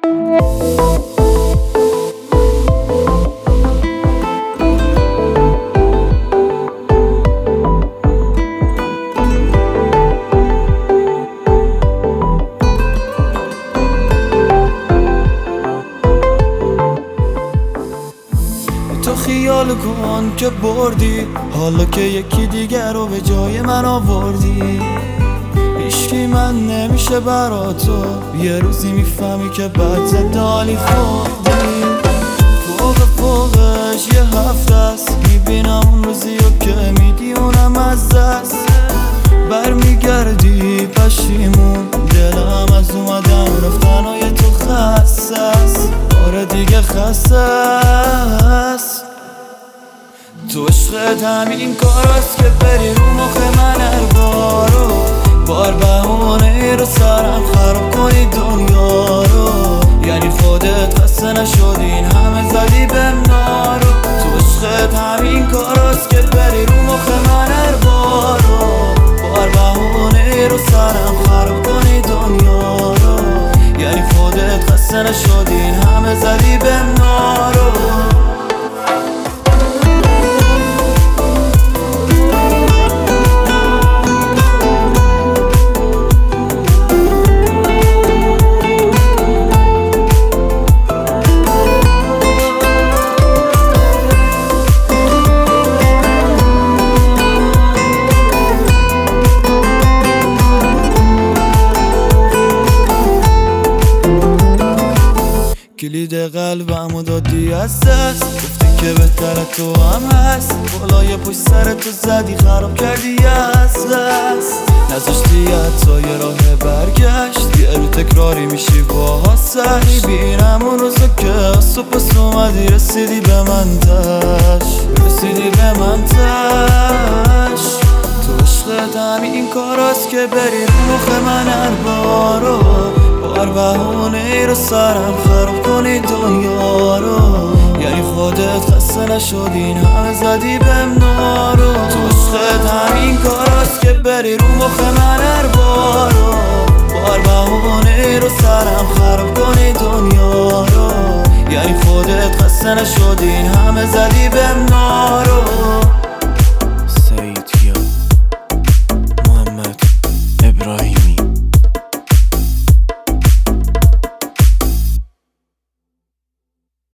تو خیال کن که بردی، حالا که یکی دیگر رو به جای من آوردی. هیچکی من نمیشه برا تو، یه روزی میفهمی که بد زدالی خوردی. فوقش یه هفته است، میبینم اون روزی رو که میدیونم از دست. برمیگردی پشیمون، دلم از اومدن رفتنای تو خسته است. آره دیگه خسته است. تو عشقت همین کاراست که بری رو مخ من هر بارو، بار بهونه رو سرم خراب کنی دنیا رو. یعنی خودت خسته نشدی این همه زدی بهم نارو. تو عشقت همین کاراست که بری رو مخ من هر بارو، بار بهونه رو سرم خراب کنی دنیا رو. یعنی خودت خسته نشدی این همه زدی بهم نارو. کلید قلبمو دادی از دست، گفتی که بهتر تو هم هست. بالای پشت سر تو زدی خراب کردی از دست. نذاشتی حتی یه راه برگشت، یه رو تکراری میشی با سر. میبینم اون روزا که از تو پس اومدی، رسیدی به من تش، رسیدی به من تش. تو عشقت همین کاراست که بری رو مخ من هر بارو، بار بهونه رو سرم خراب کنی دنیا رو. یعنی خودت خسته نشدی این همه زدی بهم نارو. تو عشقت همین کاراست که بری رو مخ من هر بارو، بار بهونه رو سرم خراب کنی دنیا رو. یعنی خودت خسته نشدی این همه زدی بهم